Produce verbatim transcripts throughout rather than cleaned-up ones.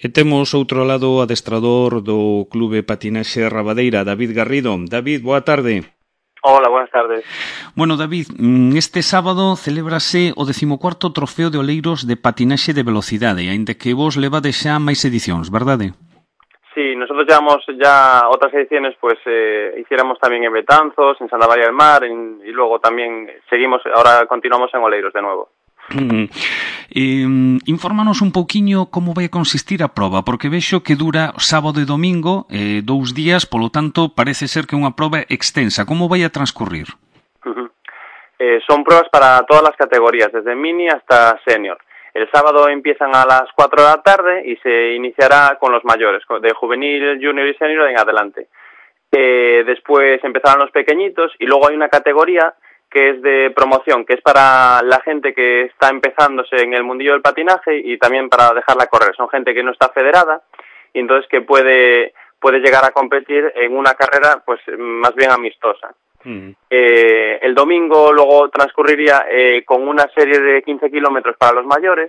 E temos outro lado o adestrador do Clube Patinaxe Rabadeira, David Garrido. David, boa tarde. Hola, buenas tardes. Bueno, David, este sábado celébrase o decimocuarto Trofeo de Oleiros de Patinaxe de Velocidade, aínda que vos levades xa máis edicións, verdade? Sí, nosotros llevamos ya otras ediciones, pues eh, hiciéramos también en Betanzos, en Santa María del Mar, en, y luego también seguimos, ahora continuamos en Oleiros de nuevo. Mm. Eh, infórmanos un pouquiño como vai a consistir a proba, porque vexo que dura sábado e domingo, eh, dous días, polo tanto parece ser que é unha proba extensa. Como vai a transcurrir? Uh-huh. Eh, son pruebas para todas las categorías, desde mini hasta senior. El sábado empiezan a las cuatro de la tarde y se iniciará con los mayores, de juvenil, junior y senior en adelante. Eh, después empezarán los pequeñitos y luego hay una categoría que es de promoción, que es para la gente que está empezándose en el mundillo del patinaje y también para dejarla correr. Son gente que no está federada y entonces que puede, puede llegar a competir en una carrera pues más bien amistosa. Mm. Eh, el domingo luego transcurriría eh, con una serie de quince kilómetros para los mayores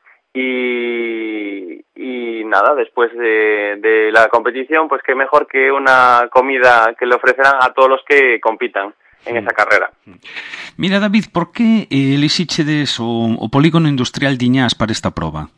y, y nada, después de, de la competición, pues qué mejor que una comida que le ofrecerán a todos los que compitan en esa carrera. Mira, David, por que eh, elixichedes o, o polígono industrial de Iñás para esta proba?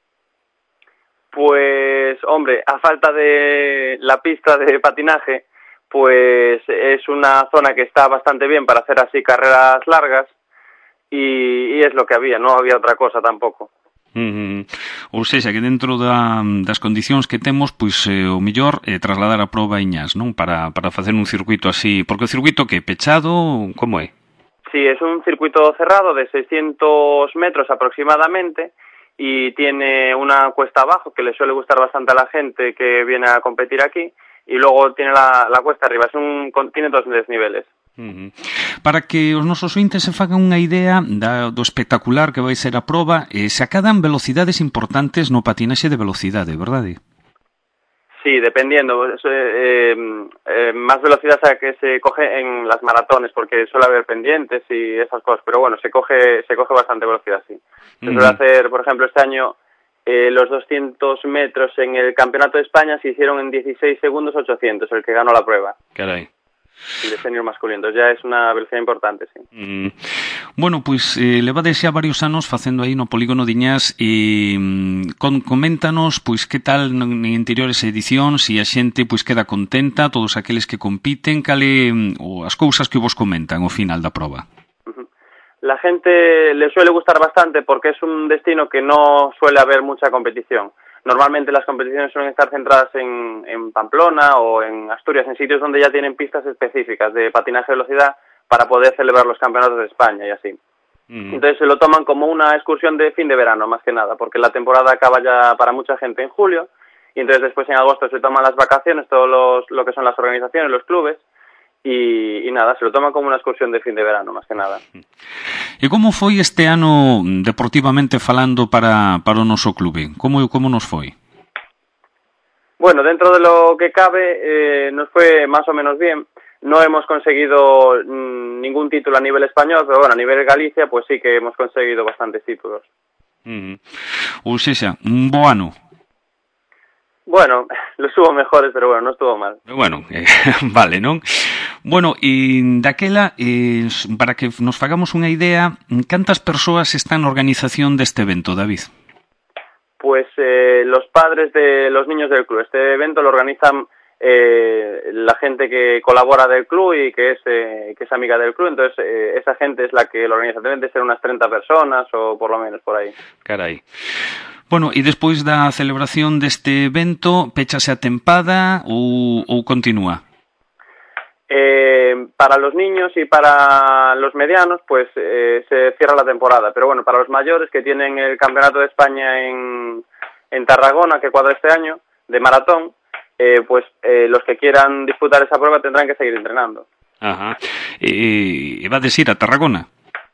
Pues, hombre, a falta de la pista de patinaje, pues es una zona que está bastante bien para hacer así carreras largas y, y es lo que había, no había otra cosa tampoco. Mm, ou seja, que dentro da, das condicións que temos, pois eh, o mellor é eh, trasladar a proba a Iñás, non? Para, para facer un circuito así, porque o circuito que é pechado, como é? Sí, es un circuito cerrado de seiscientos metros aproximadamente y tiene una cuesta abajo que le suele gustar bastante a la gente que viene a competir aquí y luego tiene la, la cuesta arriba, es un, tiene dos desniveles. Uh-huh. Para que os nosos ointes se fagan unha idea da, do espectacular que vai ser a proba, eh, se acadan velocidades importantes no patinaxe de velocidade, verdade? Sí, dependiendo. Eh, eh, más velocidad a que se coge en las maratones, porque suele haber pendientes y esas cosas, pero bueno, se coge se coge bastante velocidad, sí. Se uh-huh. suele hacer, por ejemplo, este año eh, los doscientos metros en el Campeonato de España se hicieron en dieciséis segundos ochocientos, el que ganó la prueba. Carai. El de senior masculino, ya es una velocidad importante, sí. Mm. Bueno, pois pues, eh, levades xa varios anos facendo aí no polígono de Iñás e con, coméntanos pois que tal en anteriores edicións, se a xente pois queda contenta, todos aqueles que compiten, cale ou as cousas que vos comentan ao final da proba. Uh-huh. La gente le suele gustar bastante porque es un destino que no suele haber mucha competición. Normalmente las competiciones suelen estar centradas en, en Pamplona o en Asturias, en sitios donde ya tienen pistas específicas de patinaje de velocidad para poder celebrar los campeonatos de España y así. Mm. Entonces se lo toman como una excursión de fin de verano, más que nada, porque la temporada acaba ya para mucha gente en julio y entonces después en agosto se toman las vacaciones, todo los, lo que son las organizaciones, los clubes, y, y nada, se lo toman como una excursión de fin de verano, más que nada. E como foi este ano deportivamente falando para, para o noso clube? Como, como nos foi? Bueno, dentro de lo que cabe eh, nos fue más o menos bien. No hemos conseguido mmm, ningún título a nivel español, pero bueno, a nivel Galicia pues sí que hemos conseguido bastantes títulos. Mm. Ou sexa, un bo ano. Bueno, lo estuvo mejores, pero bueno, no estuvo mal. Bueno, eh, vale, non? Bueno, e daquela, eh, para que nos fagamos unha idea, cantas persoas están na organización deste evento, David? Pues eh, los padres de los niños del club. Este evento lo organizan eh, la gente que colabora del club y que es eh, que es amiga del club, entonces eh, esa gente es la que lo organiza. Deben de ser unas treinta personas o por lo menos por aí. Carai. Bueno, e despois da celebración deste evento, péchase a tempada ou, ou continúa? Eh, para los niños y para los medianos, pues eh, se cierra la temporada. Pero bueno, para los mayores que tienen el Campeonato de España en, en Tarragona, que cuadra este año, de maratón, eh, pues eh, los que quieran disputar esa prueba tendrán que seguir entrenando. Ajá. E, e va a decir a Tarragona?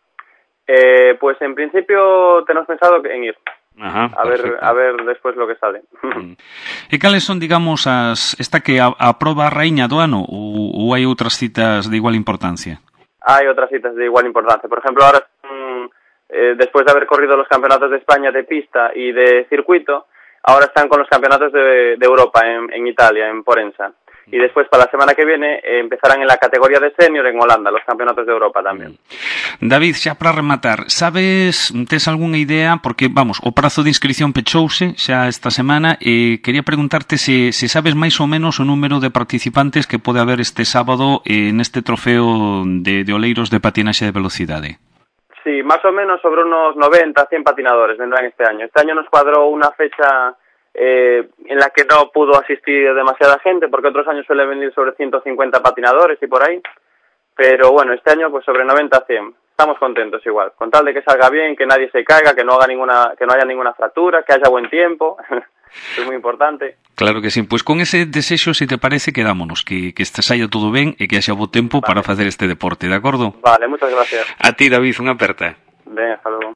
Eh, pues en principio tenemos pensado en ir. Ajá, a ver a ver despois lo que sale. E cales son, digamos, as esta que a, a proba raíña do ano ou, ou hai outras citas de igual importancia? Hay otras citas de igual importancia. Por ejemplo, ahora mmm, eh, después de haber corrido los campeonatos de España de pista y de circuito, ahora están con los campeonatos de, de Europa en, en Italia, en Porenza. Y después, para la semana que viene, eh, empezarán en la categoría de senior en Holanda, los campeonatos de Europa tamén. David, xa para rematar, sabes, tes algunha idea, porque, vamos, o prazo de inscripción pechouse xa esta semana, e eh, quería preguntarte se, se sabes máis ou menos o número de participantes que pode haber este sábado eh, neste trofeo de, de oleiros de patinaxe de velocidade. Sí, más o menos sobre unos noventa, cien patinadores vendrán este año. Este año nos cuadró una fecha Eh, en la que no pudo asistir demasiada gente, porque otros años suele venir sobre ciento cincuenta patinadores y por ahí, pero bueno, este año pues sobre noventa a cien. Estamos contentos igual, con tal de que salga bien, que nadie se caiga, que no haga ninguna, que no haya ninguna fractura, que haya buen tiempo. Es muy importante. Claro que sí, pois pues con ese desexo, se te parece, quedámonos, que, que este saia todo ben e que haxa bo tempo vale. Para facer este deporte, de acordo? Vale, muchas gracias. A ti, David, unha aperta. Ben, hasta luego.